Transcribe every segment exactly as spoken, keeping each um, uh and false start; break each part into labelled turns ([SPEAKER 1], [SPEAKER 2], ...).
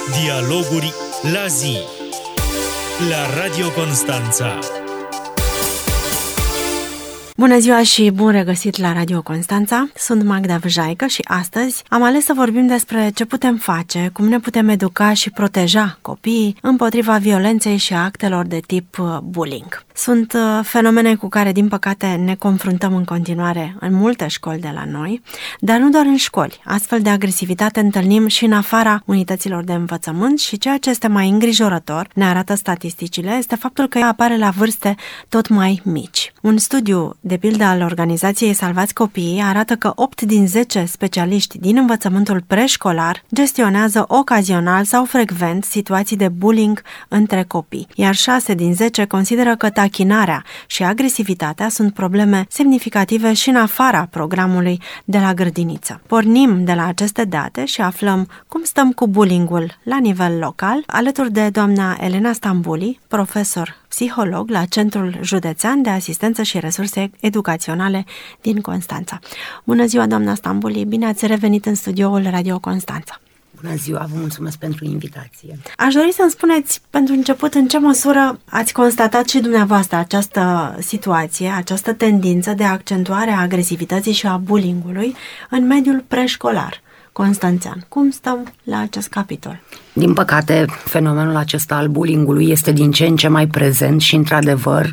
[SPEAKER 1] Dialoguri la zi la Radio Constanța.
[SPEAKER 2] Bună ziua și bun regăsit la Radio Constanța, sunt Magda Vjaică și astăzi am ales să vorbim despre ce putem face, cum ne putem educa și proteja copiii împotriva violenței și actelor de tip bullying. Sunt fenomene cu care, din păcate, ne confruntăm în continuare în multe școli de la noi, dar nu doar în școli. Astfel de agresivitate întâlnim și în afara unităților de învățământ și ceea ce este mai îngrijorător, ne arată statisticile, este faptul că ea apare la vârste tot mai mici. Un studiu, de pildă al organizației Salvați Copiii, arată că opt din zece specialiști din învățământul preșcolar gestionează ocazional sau frecvent situații de bullying între copii, iar șase din zece consideră că tachinarea și agresivitatea sunt probleme semnificative și în afara programului de la grădiniță. Pornim de la aceste date și aflăm cum stăm cu bullying-ul la nivel local, alături de doamna Elena Stambuli, profesor psiholog la Centrul Județean de Asistență și Resurse Educaționale din Constanța. Bună ziua, doamna Stambuli, bine ați revenit în studioul Radio Constanța.
[SPEAKER 3] Bună ziua, vă mulțumesc pentru invitație.
[SPEAKER 2] Aș dori să-mi spuneți, pentru început, în ce măsură ați constatat și dumneavoastră această situație, această tendință de accentuare a agresivității și a bullying-ului în mediul preșcolar constanțean. Cum stăm la acest capitol?
[SPEAKER 3] Din păcate, fenomenul acesta al bullying-ului este din ce în ce mai prezent și, într-adevăr,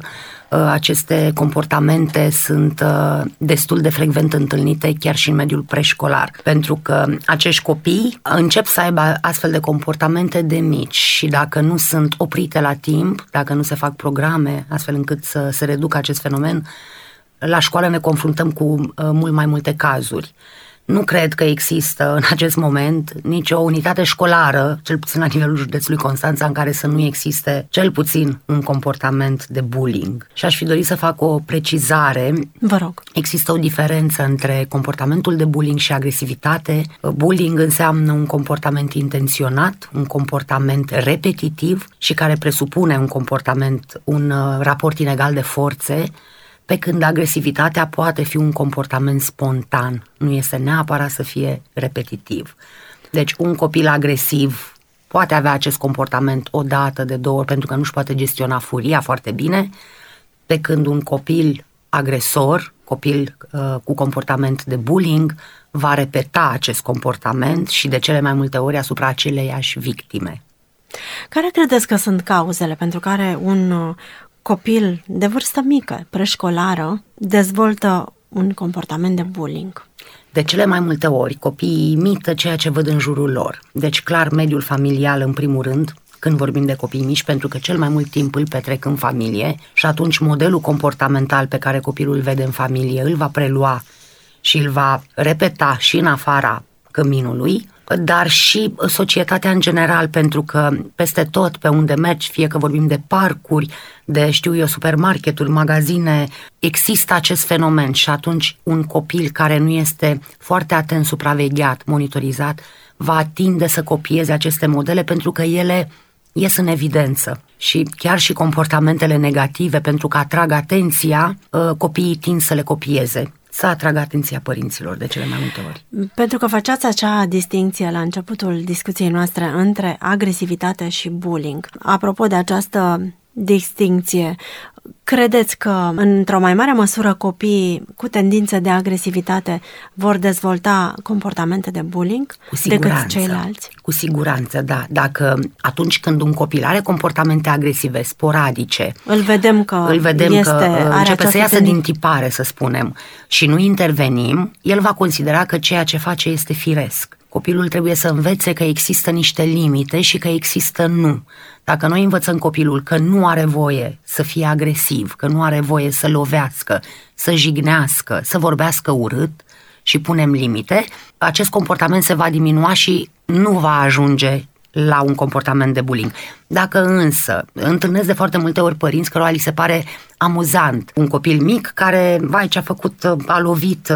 [SPEAKER 3] aceste comportamente sunt destul de frecvent întâlnite chiar și în mediul preșcolar, pentru că acești copii încep să aibă astfel de comportamente de mici și dacă nu sunt oprite la timp, dacă nu se fac programe astfel încât să se reducă acest fenomen, la școală ne confruntăm cu mult mai multe cazuri. Nu cred că există în acest moment nicio unitate școlară, cel puțin la nivelul județului Constanța, în care să nu existe cel puțin un comportament de bullying. Și aș fi dorit să fac o precizare.
[SPEAKER 2] Vă rog.
[SPEAKER 3] Există o diferență între comportamentul de bullying și agresivitate. Bullying înseamnă un comportament intenționat, un comportament repetitiv și care presupune un comportament, un raport inegal de forțe, pe când agresivitatea poate fi un comportament spontan, nu este neapărat să fie repetitiv. Deci un copil agresiv poate avea acest comportament o dată, de două ori, pentru că nu își poate gestiona furia foarte bine, pe când un copil agresor, copil uh, cu comportament de bullying, va repeta acest comportament și de cele mai multe ori asupra aceleiași victime.
[SPEAKER 2] Care credeți că sunt cauzele pentru care un uh, copil de vârstă mică, preșcolară, dezvoltă un comportament de bullying?
[SPEAKER 3] De cele mai multe ori, copiii imită ceea ce văd în jurul lor. Deci, clar, mediul familial, în primul rând, când vorbim de copii mici, pentru că cel mai mult timp îl petrec în familie și atunci modelul comportamental pe care copilul îl vede în familie îl va prelua și îl va repeta și în afara căminului, dar și societatea în general, pentru că peste tot pe unde mergi, fie că vorbim de parcuri, de, știu eu, supermarketuri, magazine, există acest fenomen și atunci un copil care nu este foarte atent, supravegheat, monitorizat, va tinde să copieze aceste modele pentru că ele ies în evidență. Și chiar și comportamentele negative, pentru că atrag atenția, copiii tind să le copieze, să atragă atenția părinților de cele mai multe ori.
[SPEAKER 2] Pentru că faceați acea distinție la începutul discuției noastre între agresivitate și bullying. Apropo de această distinție, credeți că într-o mai mare măsură copiii cu tendințe de agresivitate vor dezvolta comportamente de bullying decât ceilalți?
[SPEAKER 3] Cu siguranță, da. Dacă atunci când un copil are comportamente agresive, sporadice,
[SPEAKER 2] îl vedem că,
[SPEAKER 3] îl vedem
[SPEAKER 2] este,
[SPEAKER 3] că începe să iasă
[SPEAKER 2] tendin...
[SPEAKER 3] din tipare, să spunem, și nu intervenim, el va considera că ceea ce face este firesc. Copilul trebuie să învețe că există niște limite și că există nu. Dacă noi învățăm copilul că nu are voie să fie agresiv, că nu are voie să lovească, să jignească, să vorbească urât și punem limite, acest comportament se va diminua și nu va ajunge la un comportament de bullying. Dacă însă întâlnesc de foarte multe ori părinți cărora li se pare amuzant un copil mic care, vai, ce-a făcut, a lovit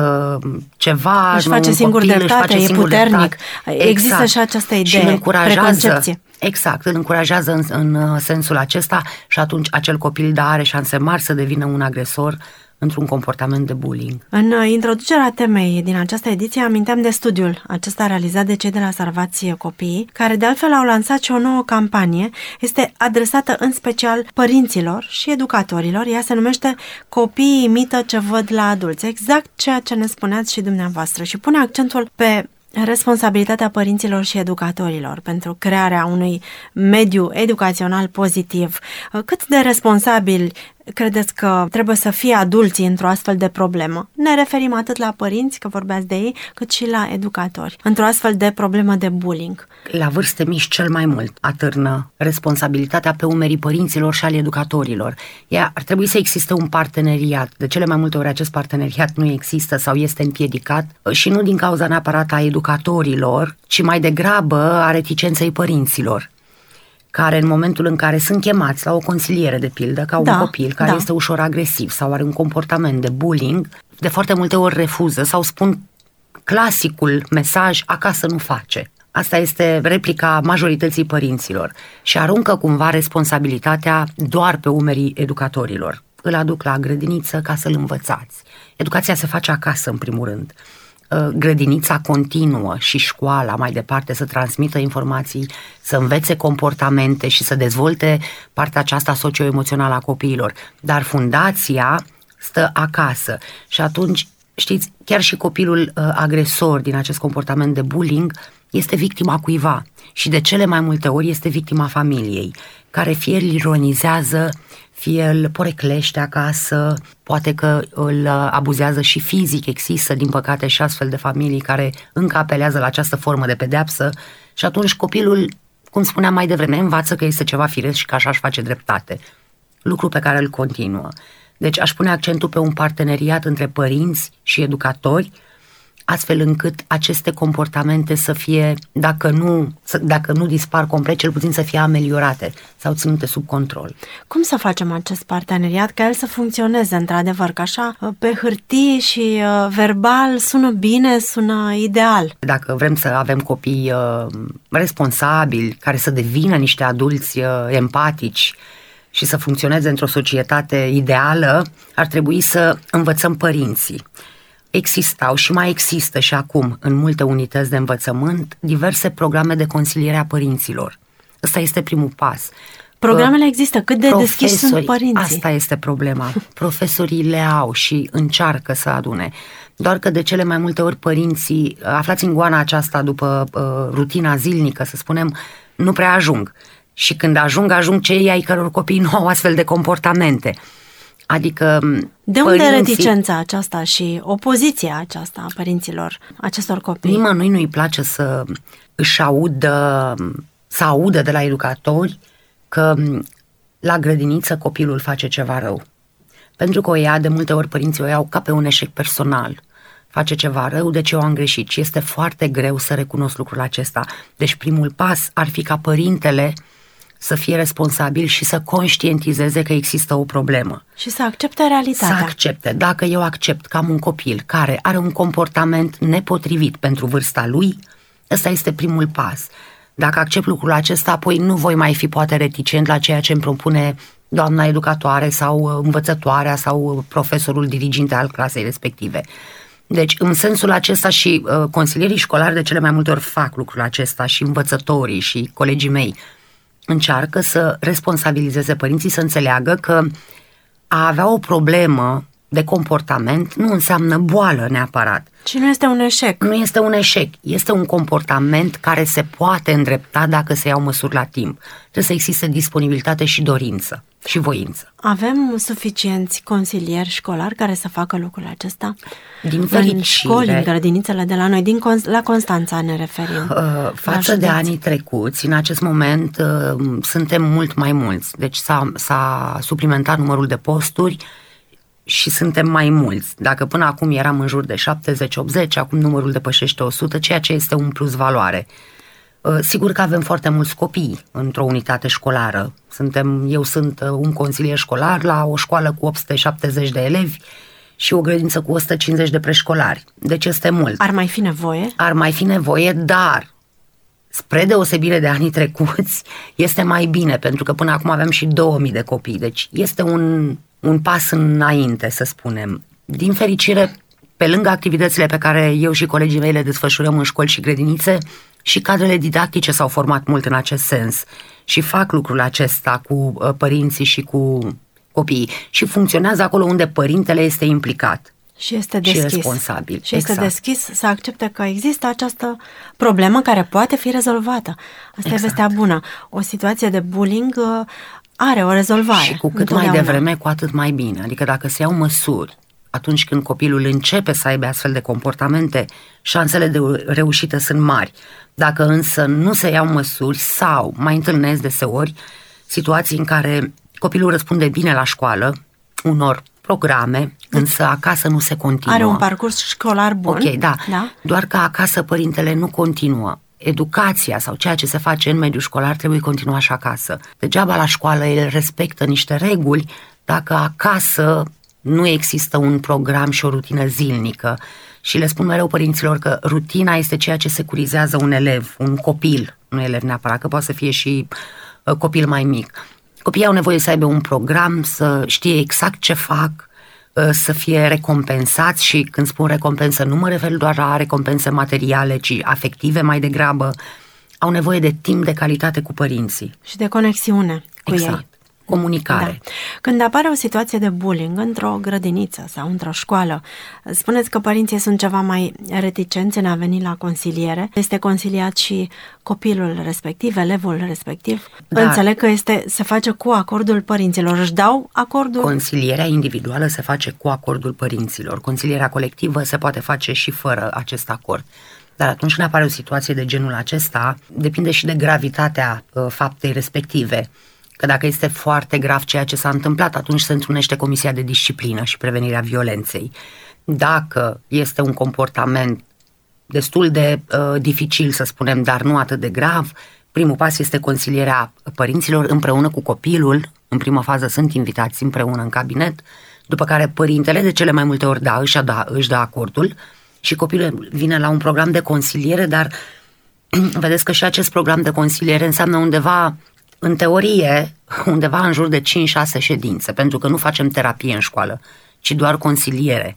[SPEAKER 3] ceva,
[SPEAKER 2] își face singur dreptate, e puternic. Exact. Există și această idee,
[SPEAKER 3] și îl încurajează,
[SPEAKER 2] preconcepție.
[SPEAKER 3] Exact, îl încurajează în, în sensul acesta și atunci acel copil, da, are șanse mari să devină un agresor într-un comportament de bullying.
[SPEAKER 2] În introducerea temei din această ediție aminteam de studiul acesta realizat de cei de la Salvați Copiii, care de altfel au lansat și o nouă campanie. Este adresată în special părinților și educatorilor. Ea se numește Copiii imită ce văd la adulți. Exact ceea ce ne spuneați și dumneavoastră și pune accentul pe responsabilitatea părinților și educatorilor pentru crearea unui mediu educațional pozitiv. Cât de responsabili credeți că trebuie să fie adulții într-o astfel de problemă? Ne referim atât la părinți, că vorbeați de ei, cât și la educatori, într-o astfel de problemă de bullying.
[SPEAKER 3] La vârste mici cel mai mult atârnă responsabilitatea pe umerii părinților și al educatorilor. Ea ar trebui să existe un parteneriat. De cele mai multe ori acest parteneriat nu există sau este împiedicat și nu din cauza neapărat a educatorilor, ci mai degrabă a reticenței părinților, care în momentul în care sunt chemați la o consiliere, de pildă, ca un
[SPEAKER 2] da,
[SPEAKER 3] copil care
[SPEAKER 2] da.
[SPEAKER 3] este ușor agresiv sau are un comportament de bullying, de foarte multe ori refuză sau spun clasicul mesaj, acasă nu face. Asta este replica majorității părinților și aruncă cumva responsabilitatea doar pe umerii educatorilor. Îl aduc la grădiniță ca să-l învățați. Educația se face acasă, în primul rând. Grădinița continuă și școala mai departe să transmită informații, să învețe comportamente și să dezvolte partea aceasta socio-emoțională a copiilor. Dar fundația stă acasă și atunci, știți, chiar și copilul uh, agresor din acest comportament de bullying este victima cuiva și de cele mai multe ori este victima familiei, care fie îl ironizează, fie îl poreclește acasă, poate că îl abuzează și fizic. Există, din păcate, și astfel de familii care încă apelează la această formă de pedeapsă și atunci copilul, cum spuneam mai devreme, învață că este ceva firesc și că așa își face dreptate. Lucru pe care îl continuă. Deci aș pune accentul pe un parteneriat între părinți și educatori, astfel încât aceste comportamente să fie, dacă nu, dacă nu dispar complet, cel puțin să fie ameliorate sau ținute sub control.
[SPEAKER 2] Cum să facem acest parteneriat ca el să funcționeze într-adevăr, că așa pe hârtie și uh, verbal sună bine, sună ideal?
[SPEAKER 3] Dacă vrem să avem copii uh, responsabili, care să devină niște adulți uh, empatici și să funcționeze într-o societate ideală, ar trebui să învățăm părinții. Existau și mai există și acum în multe unități de învățământ diverse programe de consiliere a părinților. Ăsta este primul pas.
[SPEAKER 2] Programele există, cât de deschiși sunt părinții? Asta
[SPEAKER 3] este problema. Profesorii le au și încearcă să adune. Doar că de cele mai multe ori părinții, aflați în goana aceasta după uh, rutina zilnică, să spunem, nu prea ajung. Și când ajung, ajung cei ai căror copii nu au astfel de comportamente. Adică
[SPEAKER 2] de
[SPEAKER 3] unde
[SPEAKER 2] părinții... reticența aceasta și opoziția aceasta a părinților acestor copii?
[SPEAKER 3] Nimănui nu-i place să își audă, să audă de la educatori că la grădiniță copilul face ceva rău. Pentru că o ia, de multe ori părinții o iau ca pe un eșec personal. Face ceva rău, deci eu am greșit și este foarte greu să recunosc lucrul acesta. Deci primul pas ar fi ca părintele să fie responsabil și să conștientizeze că există o problemă.
[SPEAKER 2] Și să accepte realitatea.
[SPEAKER 3] Să accepte. Dacă eu accept că am un copil care are un comportament nepotrivit pentru vârsta lui, ăsta este primul pas. Dacă accept lucrul acesta, apoi nu voi mai fi poate reticent la ceea ce îmi propune doamna educatoare sau învățătoarea sau profesorul diriginte al clasei respective. Deci, în sensul acesta și uh, consilierii școlari de cele mai multe ori fac lucrul acesta și învățătorii și colegii mei încearcă să responsabilizeze părinții, să înțeleagă că a avea o problemă de comportament nu înseamnă boală neapărat.
[SPEAKER 2] Și nu este un eșec.
[SPEAKER 3] Nu este un eșec. Este un comportament care se poate îndrepta dacă se iau măsuri la timp. Trebuie să existe disponibilitate și dorință și voință.
[SPEAKER 2] Avem suficienți consilieri școlari care să facă lucrul acesta?
[SPEAKER 3] Din fericire.
[SPEAKER 2] În școli, în grădinițele de la noi, din Con- la Constanța ne referim.
[SPEAKER 3] Uh, față de anii trecuți, în acest moment uh, suntem mult mai mulți. Deci s-a, s-a suplimentat numărul de posturi și suntem mai mulți. Dacă până acum eram în jur de șaptezeci optzeci, acum numărul depășește o sută, ceea ce este un plus valoare. Sigur că avem foarte mulți copii într-o unitate școlară. Suntem, eu sunt un consilier școlar la o școală cu opt sute șaptezeci de elevi și o grădiniță cu o sută cincizeci de preșcolari. Deci este mult.
[SPEAKER 2] Ar mai fi nevoie?
[SPEAKER 3] Ar mai fi nevoie, dar spre deosebire de anii trecuți, este mai bine, pentru că până acum avem și două mii de copii. Deci este un... un pas înainte, să spunem. Din fericire, pe lângă activitățile pe care eu și colegii mei le desfășurăm în școli și grădinițe, și cadrele didactice s-au format mult în acest sens și fac lucrul acesta cu părinții și cu copiii și funcționează acolo unde părintele este implicat.
[SPEAKER 2] Și este deschis.
[SPEAKER 3] Și responsabil.
[SPEAKER 2] Și este
[SPEAKER 3] exact.
[SPEAKER 2] deschis să accepte că există această problemă care poate fi rezolvată. Asta exact. E vestea bună. O situație de bullying are o rezolvare.
[SPEAKER 3] Și cu cât mai devreme, cu atât mai bine. Adică dacă se iau măsuri atunci când copilul începe să aibă astfel de comportamente, șansele de reușită sunt mari. Dacă însă nu se iau măsuri sau mai întâlnesc deseori situații în care copilul răspunde bine la școală, unor programe, însă acasă nu se continuă.
[SPEAKER 2] Are un parcurs școlar bun.
[SPEAKER 3] Ok, da.
[SPEAKER 2] da.
[SPEAKER 3] Doar că acasă părintele nu continuă. Educația sau ceea ce se face în mediul școlar trebuie continua și acasă. Degeaba la școală el respectă niște reguli dacă acasă nu există un program și o rutină zilnică. Și le spun mereu părinților că rutina este ceea ce securizează un elev, un copil, nu elev neapărat, că poate să fie și uh, copil mai mic. Copiii au nevoie să aibă un program, să știe exact ce fac, uh, să fie recompensați și când spun recompensă nu mă refer doar la recompense materiale, ci afective mai degrabă. Au nevoie de timp de calitate cu părinții.
[SPEAKER 2] Și de conexiune cu
[SPEAKER 3] exact.
[SPEAKER 2] ei.
[SPEAKER 3] Comunicare.
[SPEAKER 2] Da. Când apare o situație de bullying într-o grădiniță sau într-o școală, spuneți că părinții sunt ceva mai reticenți în a veni la consiliere. Este consiliat și copilul respectiv, elevul respectiv. Da. Înțeleg că este, se face cu acordul părinților. Își dau acordul?
[SPEAKER 3] Consilierea individuală se face cu acordul părinților. Consilierea colectivă se poate face și fără acest acord. Dar atunci când apare o situație de genul acesta, depinde și de gravitatea uh, faptei respective. Că dacă este foarte grav ceea ce s-a întâmplat, atunci se întrunește Comisia de Disciplină și Prevenirea Violenței. Dacă este un comportament destul de uh, dificil, să spunem, dar nu atât de grav, primul pas este consilierea părinților împreună cu copilul. În prima fază sunt invitați împreună în cabinet, după care părintele de cele mai multe ori da, își, da, își dă acordul și copilul vine la un program de consiliere, dar vedeți că și acest program de consiliere înseamnă undeva, în teorie, undeva în jur de cinci șase ședințe, pentru că nu facem terapie în școală, ci doar consiliere.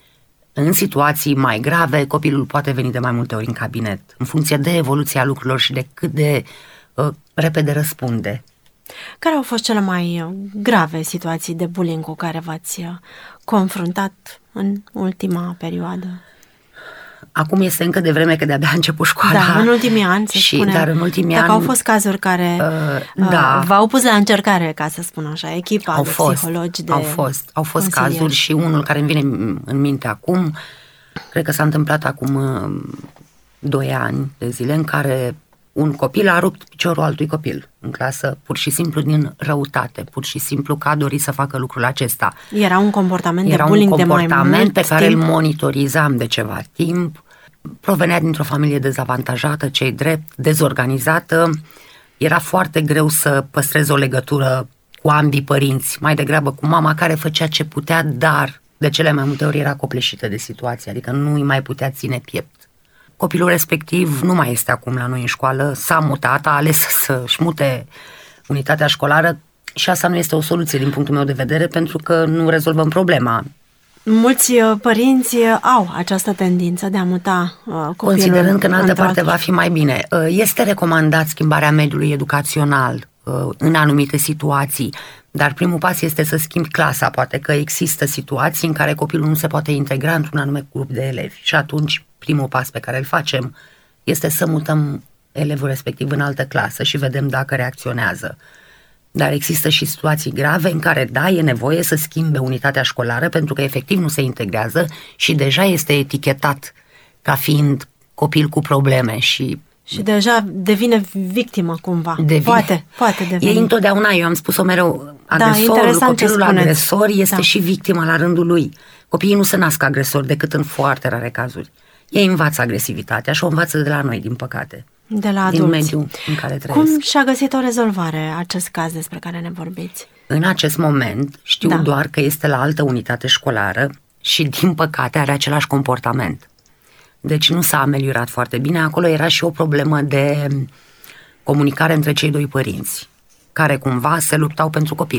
[SPEAKER 3] În situații mai grave, copilul poate veni de mai multe ori în cabinet, în funcție de evoluția lucrurilor și de cât de uh, repede răspunde.
[SPEAKER 2] Care au fost cele mai grave situații de bullying cu care v-ați confruntat în ultima perioadă?
[SPEAKER 3] Acum este încă de vreme că de-abia a început școala.
[SPEAKER 2] Da, în ultimii ani, să
[SPEAKER 3] și,
[SPEAKER 2] spunem.
[SPEAKER 3] Dar în ultimii
[SPEAKER 2] Dacă
[SPEAKER 3] ani,
[SPEAKER 2] au fost cazuri care
[SPEAKER 3] uh, da,
[SPEAKER 2] uh, v-au pus la încercare, ca să spun așa, echipa
[SPEAKER 3] au
[SPEAKER 2] de
[SPEAKER 3] fost,
[SPEAKER 2] psihologi, de
[SPEAKER 3] Au fost, au fost
[SPEAKER 2] consilieri.
[SPEAKER 3] cazuri și unul care îmi vine în minte acum, cred că s-a întâmplat acum doi ani de zile, în care un copil a rupt piciorul altui copil în clasă, pur și simplu din răutate, pur și simplu că a dorit să facă lucrul acesta.
[SPEAKER 2] Era un comportament
[SPEAKER 3] Era
[SPEAKER 2] de bullying de mai mult
[SPEAKER 3] Era un comportament pe care
[SPEAKER 2] timp.
[SPEAKER 3] îl monitorizam de ceva timp. Provenea dintr-o familie dezavantajată, ce-i drept, dezorganizată. Era foarte greu să păstrez o legătură cu ambii părinți, mai degrabă cu mama care făcea ce putea, dar de cele mai multe ori era copleșită de situație, adică nu îi mai putea ține piept. Copilul respectiv nu mai este acum la noi în școală, s-a mutat, a ales să-și mute unitatea școlară și asta nu este o soluție din punctul meu de vedere, pentru că nu rezolvăm problema.
[SPEAKER 2] Mulți părinți au această tendință de a muta uh, copilul.
[SPEAKER 3] Considerând că în altă parte
[SPEAKER 2] alt...
[SPEAKER 3] va fi mai bine. Este recomandat schimbarea mediului educațional uh, în anumite situații, dar primul pas este să schimbi clasa. Poate că există situații în care copilul nu se poate integra într-un anume grup de elevi și atunci primul pas pe care îl facem este să mutăm elevul respectiv în altă clasă și vedem dacă reacționează. Dar există și situații grave în care, da, e nevoie să schimbe unitatea școlară pentru că efectiv nu se integrează și deja este etichetat ca fiind copil cu probleme și...
[SPEAKER 2] Și deja devine victimă cumva.
[SPEAKER 3] Devine.
[SPEAKER 2] Poate, poate deveni.
[SPEAKER 3] E întotdeauna, eu am spus-o mereu, agresorul,
[SPEAKER 2] da,
[SPEAKER 3] copilul agresor este
[SPEAKER 2] da.
[SPEAKER 3] și victima la rândul lui. Copiii nu se nasc agresori decât în foarte rare cazuri. Ei învață agresivitatea și o învață de la noi, din păcate.
[SPEAKER 2] De la adulți.
[SPEAKER 3] Din mediul în care trăiesc.
[SPEAKER 2] Cum și-a găsit o rezolvare acest caz despre care ne vorbiți?
[SPEAKER 3] În acest moment știu da. doar că este la altă unitate școlară și din păcate are același comportament. Deci nu s-a ameliorat foarte bine. Acolo era și o problemă de comunicare între cei doi părinți, care cumva se luptau pentru copil.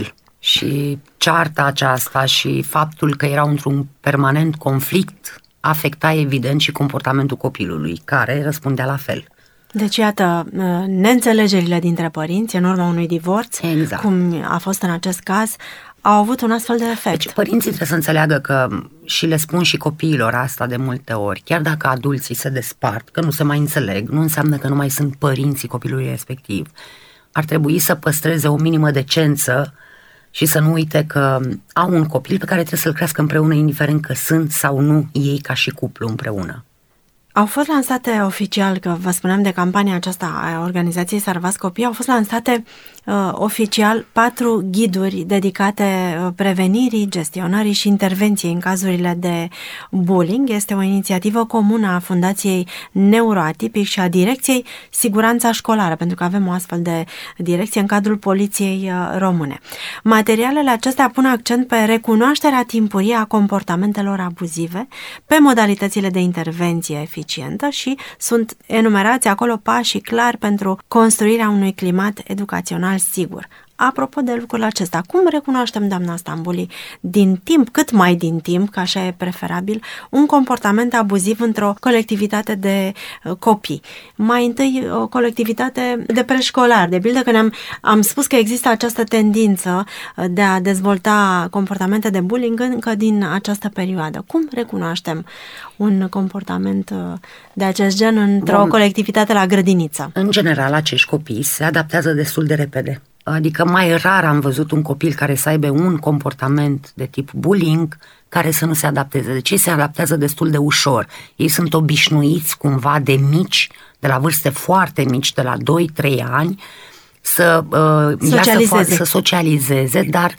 [SPEAKER 3] Și cearta aceasta și faptul că erau într-un permanent conflict afecta evident și comportamentul copilului, care răspundea la fel.
[SPEAKER 2] Deci, iată, neînțelegerile dintre părinți în urma unui divorț,
[SPEAKER 3] exact.
[SPEAKER 2] cum a fost în acest caz, au avut un astfel de efect.
[SPEAKER 3] Deci părinții trebuie să înțeleagă că, și le spun și copiilor asta de multe ori, chiar dacă adulții se despart, că nu se mai înțeleg, nu înseamnă că nu mai sunt părinții copilului respectiv. Ar trebui să păstreze o minimă decență și să nu uite că au un copil pe care trebuie să-l crească împreună, indiferent că sunt sau nu ei ca și cuplu împreună.
[SPEAKER 2] Au fost lansate oficial, că vă spuneam de campania aceasta a organizației Salvați Copiii, au fost lansate uh, oficial patru ghiduri dedicate uh, prevenirii, gestionării și intervenției în cazurile de bullying. Este o inițiativă comună a Fundației Neuroatipic și a Direcției Siguranța Școlară, pentru că avem o astfel de direcție în cadrul Poliției uh, Române. Materialele acestea pun accent pe recunoașterea timpurie a comportamentelor abuzive, pe modalitățile de intervenție eficientă și sunt enumerați acolo pașii clari pentru construirea unui climat educațional sigur. Apropo de lucrul acesta, cum recunoaștem, doamna Stambuli, din timp, cât mai din timp, că așa e preferabil, un comportament abuziv într-o colectivitate de uh, copii? Mai întâi, o colectivitate de preșcolari. De pildă că ne-am am spus că există această tendință de a dezvolta comportamente de bullying încă din această perioadă. Cum recunoaștem un comportament uh, de acest gen într-o Bun. colectivitate la grădiniță?
[SPEAKER 3] În general, acești copii se adaptează destul de repede. Adică mai rar am văzut un copil care să aibă un comportament de tip bullying care să nu se adapteze. Deci ei se adaptează destul de ușor. Ei sunt obișnuiți cumva de mici, de la vârste foarte mici, de la doi trei ani, să, uh,
[SPEAKER 2] socializeze.
[SPEAKER 3] Să, să socializeze, dar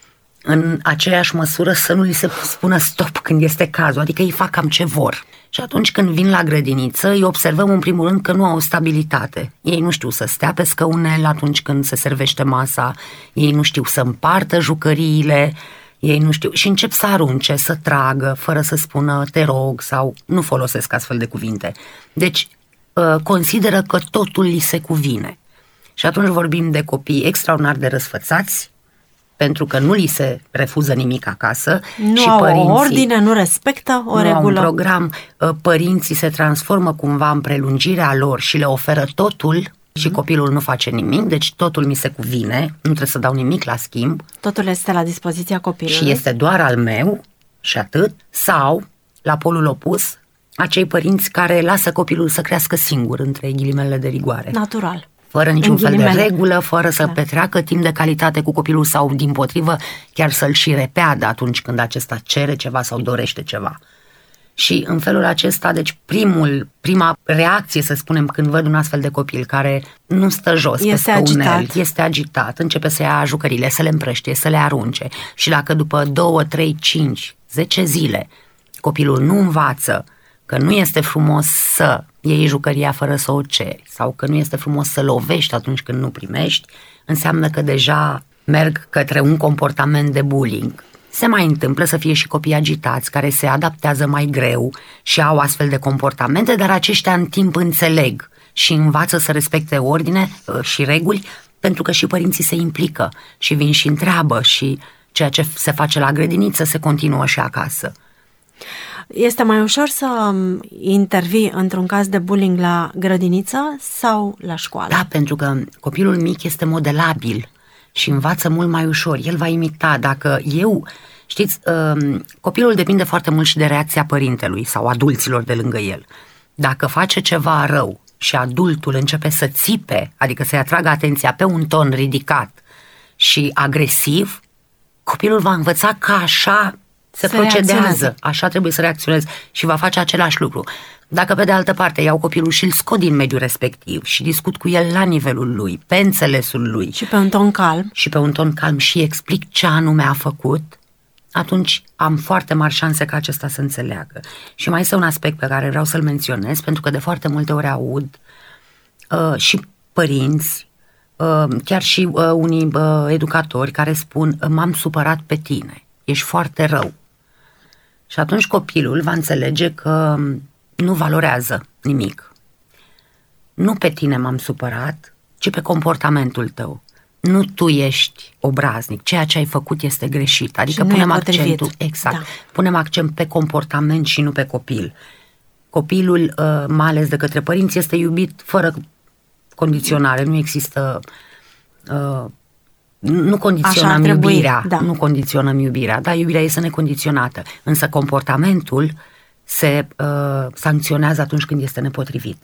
[SPEAKER 3] în aceeași măsură să nu li se spună stop când este cazul. Adică ei fac cam ce vor. Și atunci când vin la grădiniță, îi observăm în primul rând că nu au o stabilitate. Ei nu știu să stea pe scăunel atunci când se servește masa, ei nu știu să împartă jucăriile, ei nu știu și încep să arunce, să tragă, fără să spună te rog sau nu folosesc astfel de cuvinte. Deci consideră că totul li se cuvine. Și atunci vorbim de copii extraordinar de răsfățați, pentru că nu li se refuză nimic acasă.
[SPEAKER 2] Nu
[SPEAKER 3] și
[SPEAKER 2] au
[SPEAKER 3] părinții
[SPEAKER 2] o ordine, nu respectă o
[SPEAKER 3] nu
[SPEAKER 2] regulă.
[SPEAKER 3] Au un program, părinții se transformă cumva în prelungirea lor și le oferă totul și mm-hmm. copilul nu face nimic, deci totul mi se cuvine, nu trebuie să dau nimic la schimb.
[SPEAKER 2] Totul este la dispoziția copilului.
[SPEAKER 3] Și este doar al meu și atât. Sau, la polul opus, acei părinți care lasă copilul să crească singur, între ghilimele de rigoare.
[SPEAKER 2] Natural.
[SPEAKER 3] Fără niciun fel de regulă, fără să da. petreacă timp de calitate cu copilul sau, dimpotrivă, chiar să-l și repeadă atunci când acesta cere ceva sau dorește ceva. Și în felul acesta, deci primul, prima reacție, să spunem, când văd un astfel de copil care nu stă jos
[SPEAKER 2] este
[SPEAKER 3] pe scăunel,
[SPEAKER 2] agitat.
[SPEAKER 3] este agitat, începe să ia jucările, să le împrăștie, să le arunce și dacă după două, trei, cinci, zece zile copilul nu învață că nu este frumos să iei jucăria fără să o ceri sau că nu este frumos să lovești atunci când nu primești, înseamnă că deja merg către un comportament de bullying. Se mai întâmplă să fie și copii agitați care se adaptează mai greu și au astfel de comportamente, dar aceștia în timp înțeleg și învață să respecte ordine și reguli, pentru că și părinții se implică și vin și întreabă și ceea ce se face la grădiniță se continuă și acasă.
[SPEAKER 2] Este mai ușor să intervii într-un caz de bullying la grădiniță sau la școală?
[SPEAKER 3] Da, pentru că copilul mic este modelabil și învață mult mai ușor. El va imita. Dacă eu, știți, copilul depinde foarte mult și de reacția părintelui sau adulților de lângă el. Dacă face ceva rău și adultul începe să țipe, adică să-i atragă atenția pe un ton ridicat și agresiv, copilul va învăța că așa se procedează, așa trebuie să reacționeze și va face același lucru. Dacă pe de altă parte iau copilul și îl scot din mediul respectiv și discut cu el la nivelul lui, pe înțelesul lui
[SPEAKER 2] și pe un ton calm
[SPEAKER 3] și pe un ton calm și explic ce anume a făcut, atunci am foarte mari șanse ca acesta să înțeleagă. Și mai este un aspect pe care vreau să-l menționez, pentru că de foarte multe ori aud uh, și părinți, uh, chiar și uh, unii uh, educatori care spun m-am supărat pe tine, ești foarte rău. Și atunci copilul va înțelege că nu valorează nimic. Nu pe tine m-am supărat, ci pe comportamentul tău. nu tu ești obraznic, ceea ce ai făcut este greșit. Adică punem accentul, exact, da. punem accent pe comportament și nu pe copil. Copilul, mai ales de către părinți, este iubit fără condiționare, nu există, nu condiționăm iubirea, da. nu condiționăm iubirea, da, iubirea este necondiționată, însă comportamentul se uh, sancționează atunci când este nepotrivit.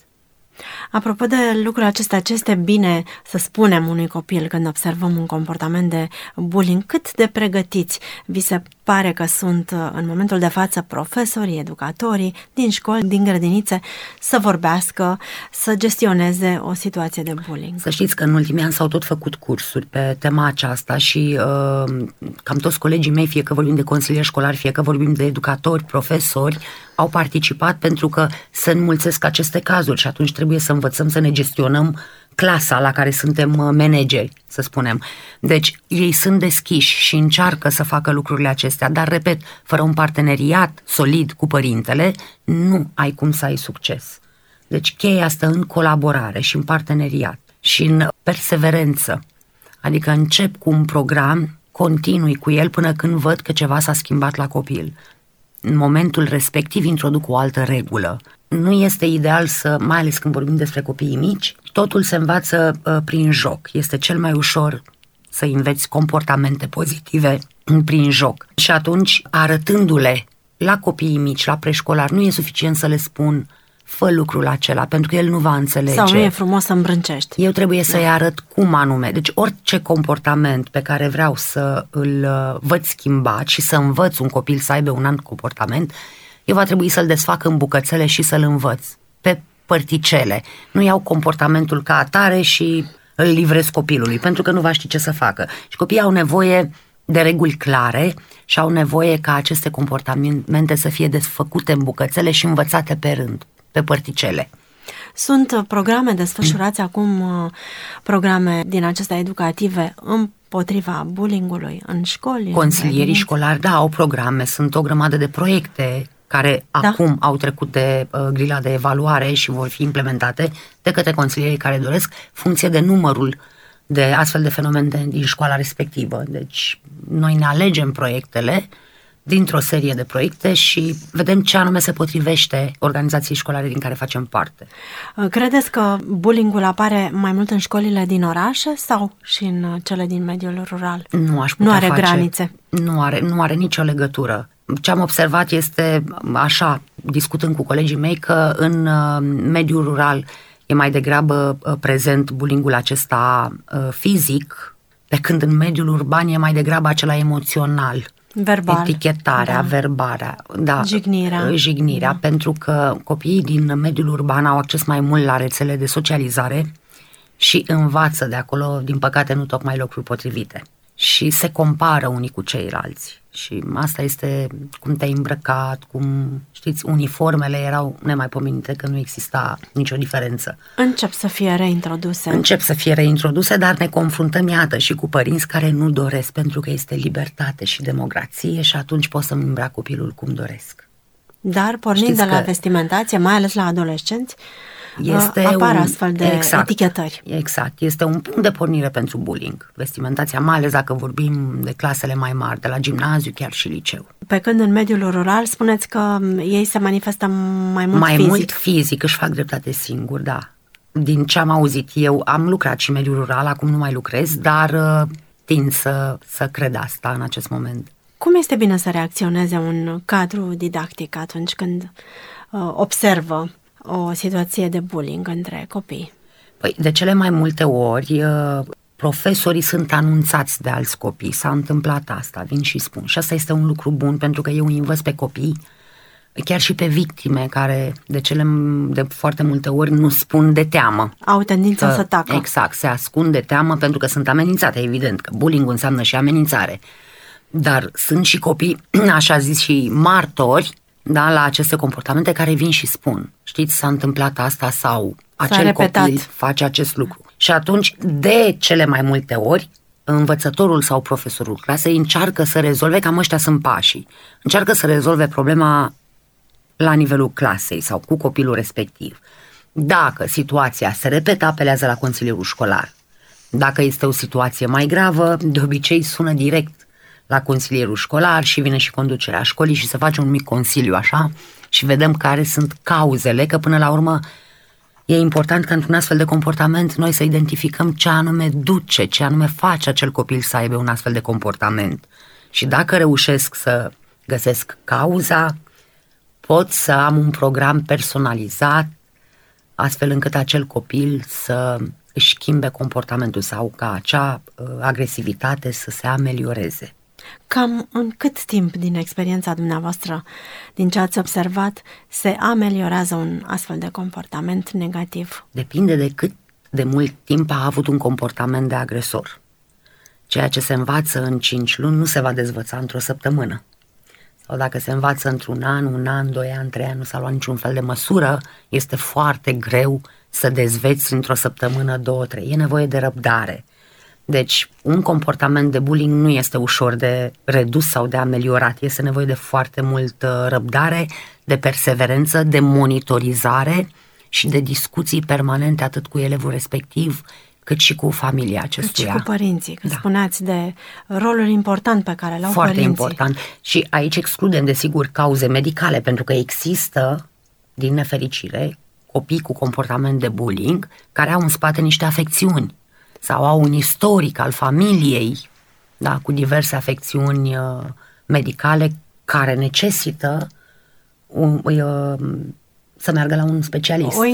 [SPEAKER 2] Apropo de lucrul acesta, ce este bine să spunem unui copil când observăm un comportament de bullying? Cât de pregătiți vi se pare că sunt în momentul de față profesorii, educatorii din școli, din grădinițe să vorbească, să gestioneze o situație de bullying?
[SPEAKER 3] Să știți că în ultimii ani s-au tot făcut cursuri pe tema aceasta și uh, cam toți colegii mei, fie că vorbim de consilieri școlari, fie că vorbim de educatori, profesori, au participat pentru că se înmulțesc aceste cazuri și atunci trebuie să învățăm să ne gestionăm clasa la care suntem manageri, să spunem. Deci ei sunt deschiși și încearcă să facă lucrurile acestea, dar, repet, fără un parteneriat solid cu părintele, nu ai cum să ai succes. Deci cheia stă în colaborare și în parteneriat și în perseverență. Adică încep cu un program, continui cu el până când văd că ceva s-a schimbat la copil. În momentul respectiv introduc o altă regulă. Nu este ideal să, mai ales când vorbim despre copiii mici, totul se învață uh, prin joc. Este cel mai ușor să înveți comportamente pozitive prin joc. Și atunci, arătându-le la copiii mici, la preșcolari, nu e suficient să le spun fă lucrul acela, pentru că el nu va înțelege.
[SPEAKER 2] Sau nu e frumos să îmbrâncești.
[SPEAKER 3] Eu trebuie să-i arăt cum anume. Deci orice comportament pe care vreau să îl văd schimbat și să învăț un copil să aibă un alt comportament, eu va trebui să-l desfac în bucățele și să-l învăț pe părticele. Nu iau comportamentul ca atare și îl livrez copilului, pentru că nu va ști ce să facă. Și copiii au nevoie de reguli clare și au nevoie ca aceste comportamente să fie desfăcute în bucățele și învățate pe rând, pe părticele.
[SPEAKER 2] Sunt programe desfășurați mm. acum, programe din acestea educative împotriva bullying-ului în școli?
[SPEAKER 3] Consilierii școlari, da, au programe, sunt o grămadă de proiecte care da. acum au trecut de uh, grila de evaluare și vor fi implementate de către consilierii care doresc, funcție de numărul de astfel de fenomene din școala respectivă. Deci noi ne alegem proiectele dintr-o serie de proiecte și vedem ce anume se potrivește organizației școlare din care facem parte.
[SPEAKER 2] Credeți că bullying-ul apare mai mult în școlile din orașe sau și în cele din mediul rural?
[SPEAKER 3] Nu aș putea
[SPEAKER 2] Nu are
[SPEAKER 3] face,
[SPEAKER 2] granițe?
[SPEAKER 3] Nu are, nu are nicio legătură. Ce am observat este, așa, discutând cu colegii mei, că în mediul rural e mai degrabă prezent bullying-ul acesta fizic, pe când în mediul urban e mai degrabă acela emoțional.
[SPEAKER 2] Verbal.
[SPEAKER 3] Etichetarea, da. verbarea, da,
[SPEAKER 2] jignirea,
[SPEAKER 3] jignirea
[SPEAKER 2] da.
[SPEAKER 3] Pentru că copiii din mediul urban au acces mai mult la rețele de socializare și învață de acolo, din păcate, nu tocmai lucruri potrivite. Și se compară unii cu ceilalți. Și asta este cum te-ai îmbrăcat, cum, știți, uniformele erau nemaipomenite, că nu exista nicio diferență.
[SPEAKER 2] Încep să fie reintroduse.
[SPEAKER 3] Încep să fie reintroduse, dar ne confruntăm, iată, și cu părinți care nu doresc, pentru că este libertate și democrație și atunci pot să-mi îmbrac copilul cum doresc.
[SPEAKER 2] Dar pornind Știți de la vestimentație, mai ales la adolescenți,
[SPEAKER 3] este
[SPEAKER 2] apar
[SPEAKER 3] un,
[SPEAKER 2] astfel de
[SPEAKER 3] exact,
[SPEAKER 2] etichetări.
[SPEAKER 3] Exact, este un punct de pornire pentru bullying. Vestimentația, mai ales dacă vorbim de clasele mai mari, de la gimnaziu, chiar și liceu.
[SPEAKER 2] Pe când în mediul rural spuneți că ei se manifestă mai mult
[SPEAKER 3] mai
[SPEAKER 2] fizic.
[SPEAKER 3] Mai mult fizic, își fac dreptate singur, da. Din ce am auzit eu, am lucrat și în mediul rural, acum nu mai lucrez, dar uh, tind să, să cred asta în acest moment.
[SPEAKER 2] Cum este bine să reacționeze un cadru didactic atunci când uh, observă o situație de bullying între copii?
[SPEAKER 3] Păi, de cele mai multe ori, profesorii sunt anunțați de alți copii. S-a întâmplat asta, vin și spun. Și asta este un lucru bun, pentru că eu îi învăț pe copii, chiar și pe victime, care de cele de foarte multe ori nu spun de teamă.
[SPEAKER 2] Au tendința să tacă.
[SPEAKER 3] Exact, se ascund de teamă pentru că sunt amenințate, evident, că bullying înseamnă și amenințare. Dar sunt și copii, așa zis, și martori, da, la aceste comportamente care vin și spun, știți, s-a întâmplat asta sau acel copil face acest lucru. Și atunci, de cele mai multe ori, învățătorul sau profesorul clasei încearcă să rezolve, cam ăștia sunt pașii, încearcă să rezolve problema la nivelul clasei sau cu copilul respectiv. Dacă situația se repetă, apelează la consilierul școlar. Dacă este o situație mai gravă, de obicei sună direct la consilierul școlar și vine și conducerea școlii și se face un mic consiliu așa și vedem care sunt cauzele, că până la urmă e important ca într-un astfel de comportament noi să identificăm ce anume duce, ce anume face acel copil să aibă un astfel de comportament. Și dacă reușesc să găsesc cauza, pot să am un program personalizat astfel încât acel copil să își schimbe comportamentul sau ca acea uh, agresivitate să se amelioreze.
[SPEAKER 2] Cam în cât timp din experiența dumneavoastră, din ce ați observat, se ameliorează un astfel de comportament negativ?
[SPEAKER 3] Depinde de cât de mult timp a avut un comportament de agresor. Ceea ce se învață în cinci luni nu se va dezvăța într-o săptămână. Sau dacă se învață într-un an, un an, doi ani, trei ani, nu s-a luat niciun fel de măsură, este foarte greu să dezveți într-o săptămână, două, trei. E nevoie de răbdare. Deci, un comportament de bullying nu este ușor de redus sau de ameliorat. Este nevoie de foarte multă răbdare, de perseverență, de monitorizare și de discuții permanente atât cu elevul respectiv, cât și cu familia acestuia.
[SPEAKER 2] Cât și cu părinții, că
[SPEAKER 3] da.
[SPEAKER 2] spuneați de rolul important pe care l-au
[SPEAKER 3] Foarte
[SPEAKER 2] părinții.
[SPEAKER 3] important. Și aici excludem, desigur, cauze medicale, pentru că există, din nefericire, copii cu comportament de bullying care au în spate niște afecțiuni sau au un istoric al familiei, da, cu diverse afecțiuni uh, medicale care necesită un, uh, să meargă la un specialist.
[SPEAKER 2] O,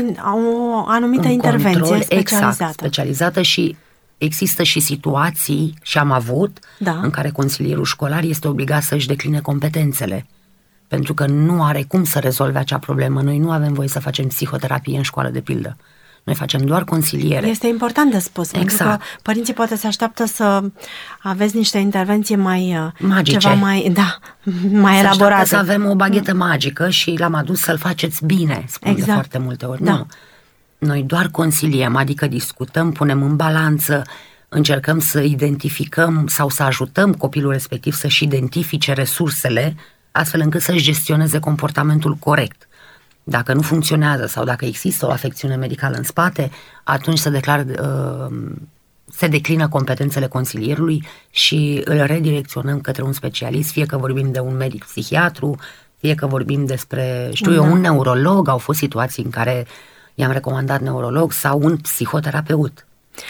[SPEAKER 2] o anumită
[SPEAKER 3] un
[SPEAKER 2] intervenție
[SPEAKER 3] control,
[SPEAKER 2] specializată.
[SPEAKER 3] Exact, specializată și există și situații, și am avut,
[SPEAKER 2] da. în
[SPEAKER 3] care consilierul școlar este obligat să-și decline competențele, pentru că nu are cum să rezolve acea problemă. Noi nu avem voie să facem psihoterapie în școală, de pildă. Noi facem doar consiliere.
[SPEAKER 2] Este important de spus,
[SPEAKER 3] exact.
[SPEAKER 2] pentru că părinții poate se așteaptă să aveți niște intervenții mai
[SPEAKER 3] magice.
[SPEAKER 2] Ceva mai, da, mai
[SPEAKER 3] se
[SPEAKER 2] elaborate.
[SPEAKER 3] Să avem o baghetă magică și l-am adus să-l faceți bine, spun exact. de foarte multe ori.
[SPEAKER 2] Da.
[SPEAKER 3] Nu. Noi doar consiliem, adică discutăm, punem în balanță, încercăm să identificăm sau să ajutăm copilul respectiv să-și identifice resursele, astfel încât să-și gestioneze comportamentul corect. Dacă nu funcționează sau dacă există o afecțiune medicală în spate, atunci se declară, uh, se declină competențele consilierului și îl redirecționăm către un specialist, fie că vorbim de un medic psihiatru, fie că vorbim despre, știu da. eu, un neurolog. Au fost situații în care i-am recomandat neurolog sau un psihoterapeut.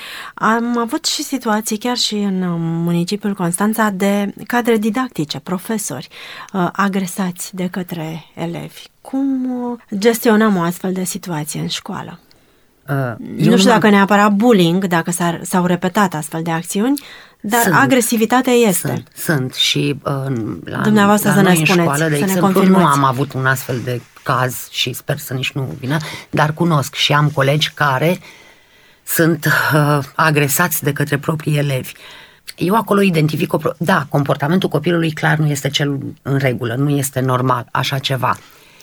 [SPEAKER 2] Am avut și situații, chiar și în municipiul Constanța, de cadre didactice, profesori uh, agresați de către elevi. Cum uh, gestionăm o astfel de situație în școală? Uh, nu știu dacă neapărat bullying, dacă s-ar, s-au repetat astfel de acțiuni, dar sunt, agresivitatea este.
[SPEAKER 3] Sunt, sunt și uh, la,
[SPEAKER 2] Dumneavoastră
[SPEAKER 3] la
[SPEAKER 2] să
[SPEAKER 3] noi
[SPEAKER 2] ne spuneți,
[SPEAKER 3] în școală, de
[SPEAKER 2] să
[SPEAKER 3] exemplu,
[SPEAKER 2] ne
[SPEAKER 3] nu am avut un astfel de caz și sper să nici nu vină, dar cunosc și am colegi care sunt uh, agresați de către proprii elevi. Eu acolo identific o... Pro- da, comportamentul copilului clar nu este cel în regulă, nu este normal, așa ceva.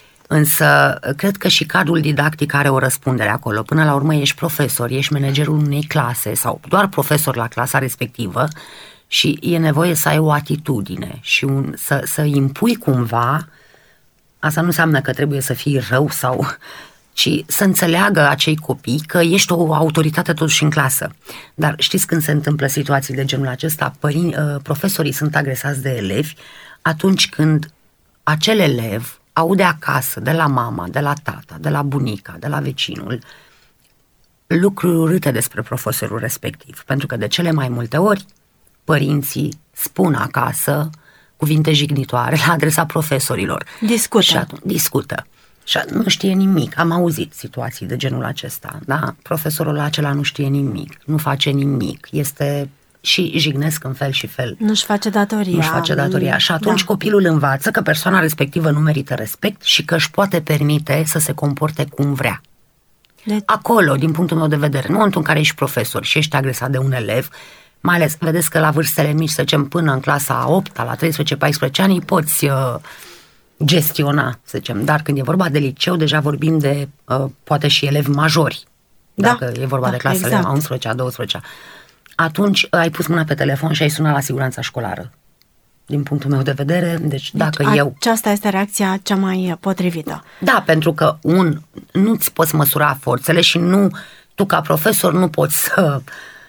[SPEAKER 3] Însă, cred că și cadrul didactic are o răspundere acolo. Până la urmă ești profesor, ești managerul unei clase sau doar profesor la clasa respectivă și e nevoie să ai o atitudine și un, să, să impui cumva. Asta nu înseamnă că trebuie să fii rău sau... ci să înțeleagă acei copii că ești o autoritate totuși în clasă. Dar știți când se întâmplă situații de genul acesta, părin, profesorii sunt agresați de elevi atunci când acel elev aude acasă, de la mama, de la tata, de la bunica, de la vecinul, lucruri urâte despre profesorul respectiv. Pentru că de cele mai multe ori părinții spun acasă cuvinte jignitoare la adresa profesorilor.
[SPEAKER 2] Discută.
[SPEAKER 3] Și atunci, discută. Și nu știe nimic. Am auzit situații de genul acesta, da? Profesorul acela nu știe nimic, nu face nimic, este și jignesc în fel și fel.
[SPEAKER 2] Nu-și face datoria.
[SPEAKER 3] Nu-și face datoria. Și atunci da. copilul învață că persoana respectivă nu merită respect și că își poate permite să se comporte cum vrea. De... Acolo, din punctul meu de vedere, în momentul în care ești profesor și ești agresat de un elev, mai ales, vedeți că la vârstele mici, să zicem, până în clasa a opta, la treisprezece paisprezece ani, poți... Uh, gestiona, să zicem, dar când e vorba de liceu, deja vorbim de, uh, poate și elevi majori,
[SPEAKER 2] da,
[SPEAKER 3] dacă e vorba
[SPEAKER 2] da,
[SPEAKER 3] de clasele
[SPEAKER 2] exact.
[SPEAKER 3] a unsprezecea, a douăsprezecea. Atunci ai pus mâna pe telefon și ai sunat la siguranța școlară. Din punctul meu de vedere, deci, deci dacă
[SPEAKER 2] a,
[SPEAKER 3] eu...
[SPEAKER 2] Aceasta este reacția cea mai potrivită.
[SPEAKER 3] Da, pentru că un, nu-ți poți măsura forțele și nu, tu ca profesor nu poți să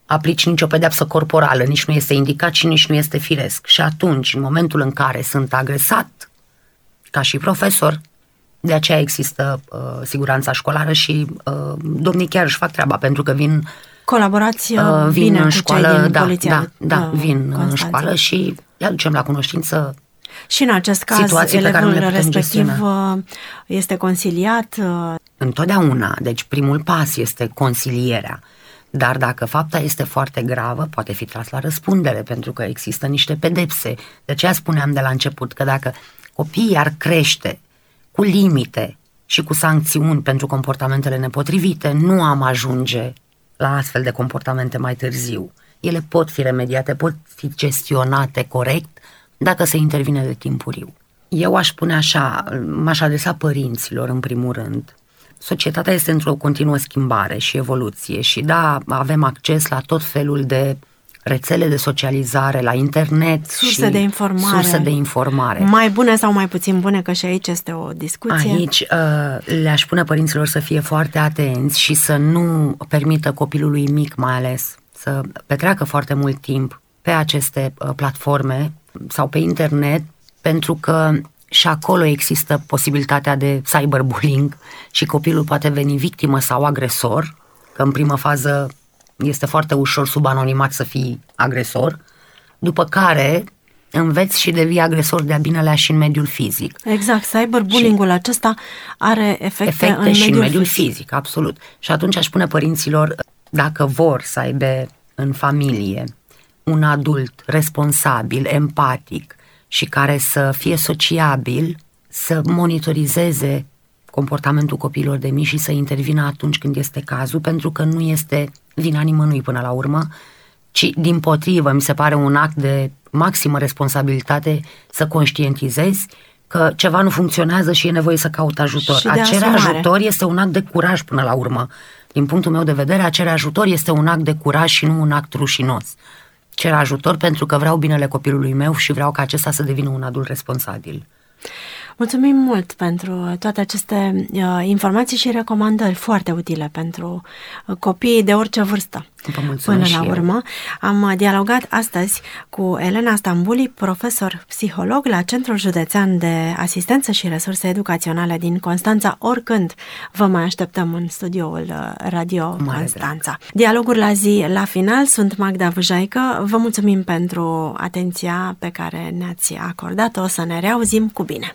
[SPEAKER 3] aplici nicio pedeapsă corporală, nici nu este indicat și nici nu este firesc. Și atunci, în momentul în care sunt agresat, ca și profesor, de aceea există uh, siguranța școlară și uh, domnii chiar își fac treaba, pentru că vin...
[SPEAKER 2] Colaborați
[SPEAKER 3] uh, vin
[SPEAKER 2] bine
[SPEAKER 3] în
[SPEAKER 2] cu
[SPEAKER 3] școală,
[SPEAKER 2] cei din
[SPEAKER 3] da,
[SPEAKER 2] poliția,
[SPEAKER 3] da, da,
[SPEAKER 2] uh,
[SPEAKER 3] vin
[SPEAKER 2] Constanța.
[SPEAKER 3] în școală și le aducem la cunoștință.
[SPEAKER 2] Și în acest caz, elevul respectiv gestiona. Este consiliat?
[SPEAKER 3] Întotdeauna, deci primul pas este consilierea. Dar dacă fapta este foarte gravă, poate fi tras la răspundere, pentru că există niște pedepse. De aceea spuneam de la început că dacă copiii ar crește cu limite și cu sancțiuni pentru comportamentele nepotrivite, nu am ajunge la astfel de comportamente mai târziu. Ele pot fi remediate, pot fi gestionate corect dacă se intervine de timpuriu. Eu aș spune așa, m-aș adresa părinților în primul rând. Societatea este într-o continuă schimbare și evoluție și da, avem acces la tot felul de rețele de socializare, la internet
[SPEAKER 2] surse
[SPEAKER 3] și
[SPEAKER 2] de informare.
[SPEAKER 3] surse de informare.
[SPEAKER 2] Mai bune sau mai puțin bune, că și aici este o discuție.
[SPEAKER 3] Aici uh, le-aș spune părinților să fie foarte atenți și să nu permită copilului mic mai ales să petreacă foarte mult timp pe aceste uh, platforme sau pe internet, pentru că și acolo există posibilitatea de cyberbullying și copilul poate veni victimă sau agresor, că în primă fază este foarte ușor sub anonimat să fii agresor, după care înveți și devii agresor de-a binelea și în mediul fizic.
[SPEAKER 2] Exact, cyberbullying-ul acesta are efecte,
[SPEAKER 3] efecte
[SPEAKER 2] în
[SPEAKER 3] și
[SPEAKER 2] mediul
[SPEAKER 3] în mediul
[SPEAKER 2] fizic.
[SPEAKER 3] fizic, absolut. Și atunci aș spune părinților, dacă vor să aibă în familie un adult responsabil, empatic și care să fie sociabil, să monitorizeze comportamentul copiilor de mici și să intervină atunci când este cazul, pentru că nu este vina nimănui până la urmă, ci dimpotrivă, mi se pare un act de maximă responsabilitate să conștientizezi că ceva nu funcționează și e nevoie să caut ajutor. A cere ajutor este un act de curaj până la urmă. Din punctul meu de vedere, a cere ajutor este un act de curaj și nu un act rușinos. Cer ajutor pentru că vreau binele copilului meu și vreau ca acesta să devină un adult responsabil.
[SPEAKER 2] Mulțumim mult pentru toate aceste uh, informații și recomandări foarte utile pentru uh, copiii de orice vârstă. Până la urmă, am dialogat astăzi cu Elena Stambuli, profesor psiholog la Centrul Județean de Asistență și Resurse Educaționale din Constanța. Oricând vă mai așteptăm în studioul Radio
[SPEAKER 3] Mare
[SPEAKER 2] Constanța.
[SPEAKER 3] drag.
[SPEAKER 2] Dialoguri la zi la final. Sunt Magda Vâjaică. Vă mulțumim pentru atenția pe care ne-ați acordat-o. O să ne reauzim cu bine.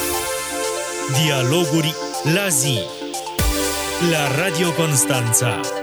[SPEAKER 1] Dialoguri la zi la Radio Constanța.